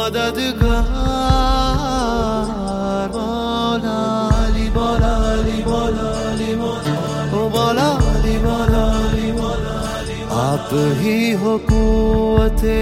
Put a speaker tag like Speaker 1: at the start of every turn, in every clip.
Speaker 1: मददगार मौला अली मौला अली मौला अली मौला ओ मौला अली मौला अली मौला आप ही हो कुव्वते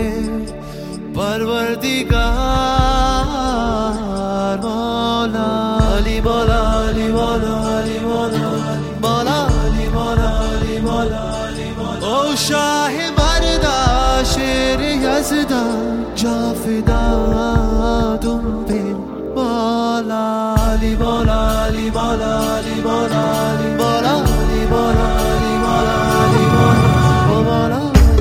Speaker 1: परवरदिगार मौला अली मौला अली मौला अली मौला मौला अली मौला अली मौला ओ शाह मर्दा शेर यज़दा जाफिदा तुम पे मौला अली मौला अली मौला अली मौला अली मौला अली मौला अली मौला अली मौला ओ मौला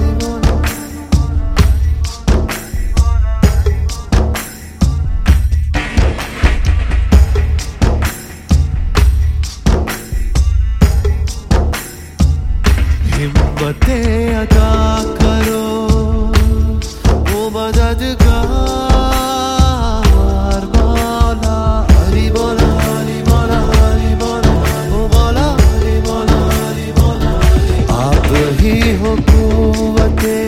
Speaker 1: हिम्मतें अता करो वो मददगार मौला अली मौला अली मौला अली मौला ओ मौला अली मौला अली मौला आप ही हो कुव्वते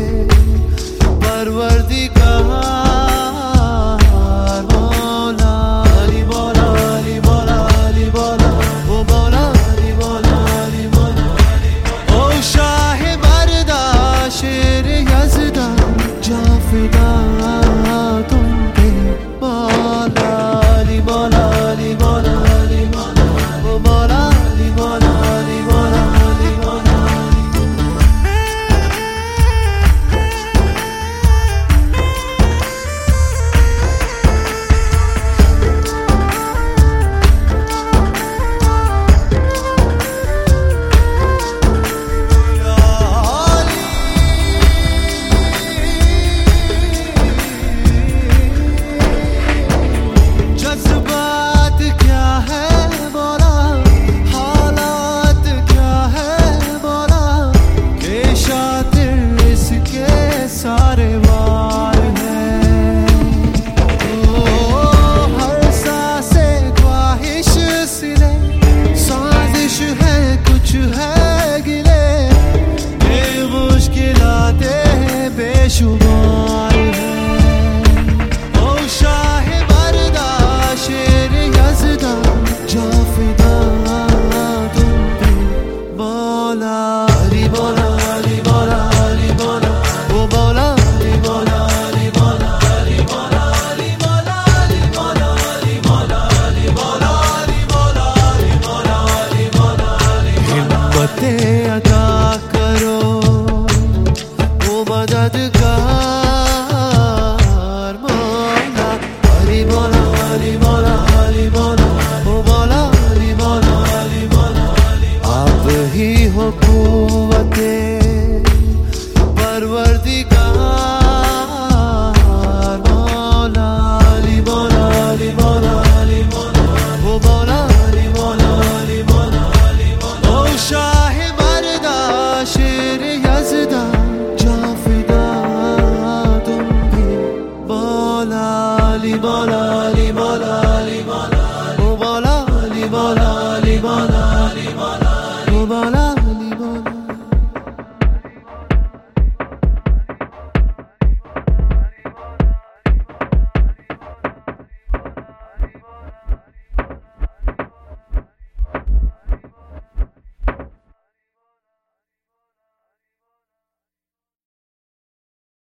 Speaker 1: परवरदिगार मौला अली मौला अली मौला अली मौला ओ मौला अली मौला अली मौला ओ शाह मर्दा शेर यज़दा जाफिदा तुम पे मौला अली मौला अली मौला अली मौला ओ मौला अली मौला अली मौला अली मौला जज्बात क्या है मौला हालात क्या है मौला के शातिर इसके सारे वार हैं ओ हर सांसे ख्वाहिश सिले साजिश है कुछ है गिले ये मुश्किलातें बेशुमार हैं ओ शाह मर्दा शेर यज़दा जाफिदा तुम पे मौला अली मौला अली मौला अली मौला ओ मौला अली मौला अली मौला अली मौला अली मौला अली मौला अली मौला अली मौला अली मौला अली मौला अली मौला अली हिम्मतें अता करो ओ मददगार मौला अली मौला अली मौला अली मौला ओ मौला अली मौला अली मौला आप ही हो कुव्वते परवरदिगार मौला अली मौला अली मौला अली मौला ओ मौला अली मौला अली मौला अली मौला ओ शाह मर्दा शेर यज़दा जाफिदा तुम पे मौला अली मौला अली मौला अली मौला ओ मौला अली मौला अली मौला अली मौला ओ मौला